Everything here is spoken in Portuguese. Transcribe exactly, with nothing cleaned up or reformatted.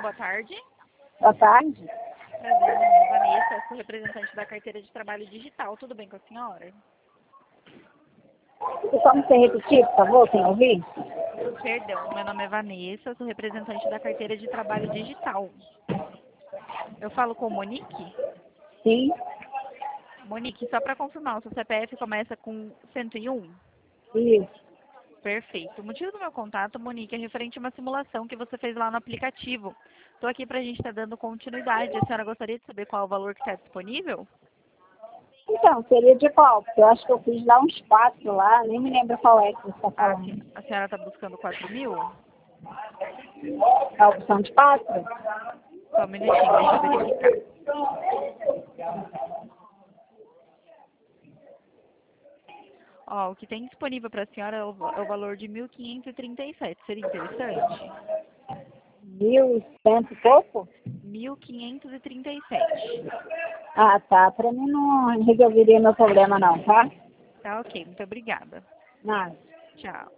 boa tarde. Boa tarde. Prazer, meu nome é Vanessa, sou representante da carteira de trabalho digital. Tudo bem com a senhora? Você só me repetir, por favor, sem ouvir? Perdão, meu nome é Vanessa, sou representante da carteira de trabalho digital. Eu falo com Monique? Sim. Monique, só para confirmar, o seu C P F começa com cento e um? Isso. Perfeito. O motivo do meu contato, Monique, é referente a uma simulação que você fez lá no aplicativo. Estou aqui para a gente estar dando continuidade. A senhora gostaria de saber qual é o valor que está disponível? Então, seria de qual? Porque eu acho que eu fiz lá uns quatro lá, nem me lembro qual é que você está Ah, falando. a senhora está buscando quatro mil? A opção de quatro? Só um minutinho, deixa eu verificar. Ó, o que tem disponível para a senhora é o, é o valor de mil quinhentos e trinta e sete. Seria interessante? Mil e cento e pouco? mil quinhentos e trinta e sete. Ah, tá. Para mim não resolveria meu problema não, tá? Tá ok, muito obrigada. Nada. Tchau.